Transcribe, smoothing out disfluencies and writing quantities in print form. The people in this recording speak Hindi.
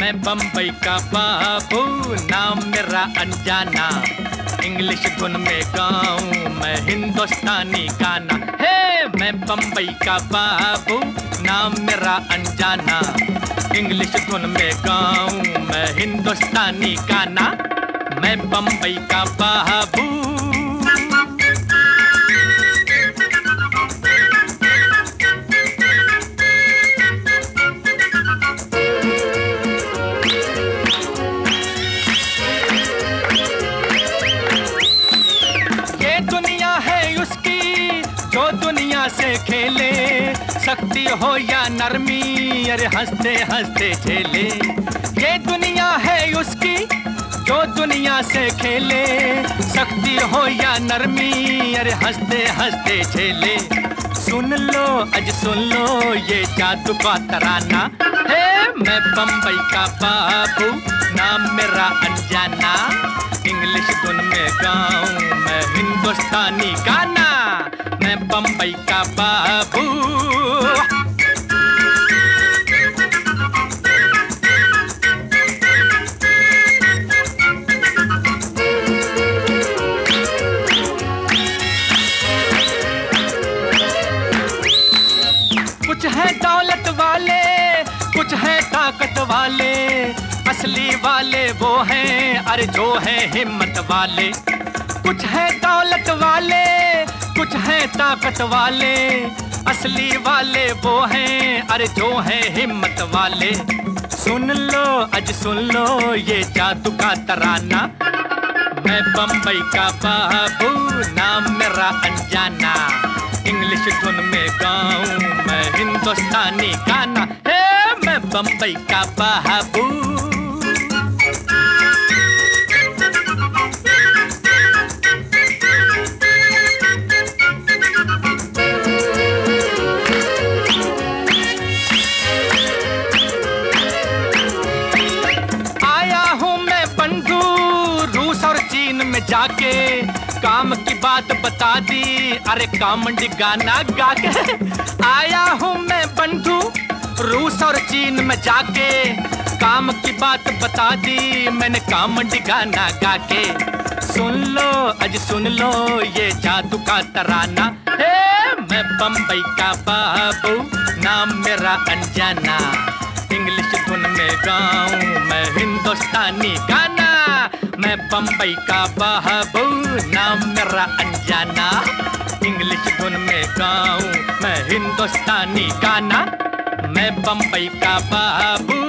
मैं बम्बई का बाबू, नाम मेरा अनजाना। इंग्लिश धुन में गाऊं मैं हिंदुस्तानी गाना। हे मैं बम्बई का बाबू, नाम मेरा अनजाना। इंग्लिश धुन में गाऊं मैं हिंदुस्तानी गाना। मैं बम्बई का बाबू। जो दुनिया से खेले, शक्ति हो या नरमी, अरे हंसते हंसते झेले। ये दुनिया है उसकी जो दुनिया से खेले, शक्ति हो या नरमी, अरे हंसते हंसते झेले। सुन लो अज सुन लो ये जादू का तराना। हे मैं बम्बई का बाबू, नाम मेरा अनजाना। इंग्लिश धुन में गाऊं मैं हिंदुस्तानी गाना। मैं बम्बई का बाबू। कुछ है दौलत वाले, कुछ है ताकत वाले, असली वाले वो हैं अरे जो है हिम्मत वाले। कुछ है दौलत वाले, कुछ है ताकत वाले, असली वाले वो हैं अरे जो है हिम्मत वाले। सुन लो अज सुन लो ये जादू का तराना। मैं बम्बई का बाबू, नाम मेरा अनजाना। इंग्लिश धुन में गाऊं मैं हिंदुस्तानी गाना। हे मैं बम्बई का बाबू। में जाके काम की बात बता दी, अरे कामंडी गाना गा के। आया हूँ मैं बंधु रूस और चीन में जाके, काम की बात बता दी मैंने कामंडी गाना गा के। सुन लो अज सुन लो ये जादू का तराना। हे मैं बम्बई का बाबू, नाम मेरा अनजाना। इंग्लिश धुन में गाऊं मैं हिंदुस्तानी गाना। मैं बम्बई का बाबू, नाम मेरा अनजाना। इंग्लिश धुन में गाऊं मैं हिंदुस्तानी गाना। मैं बम्बई का बाबू।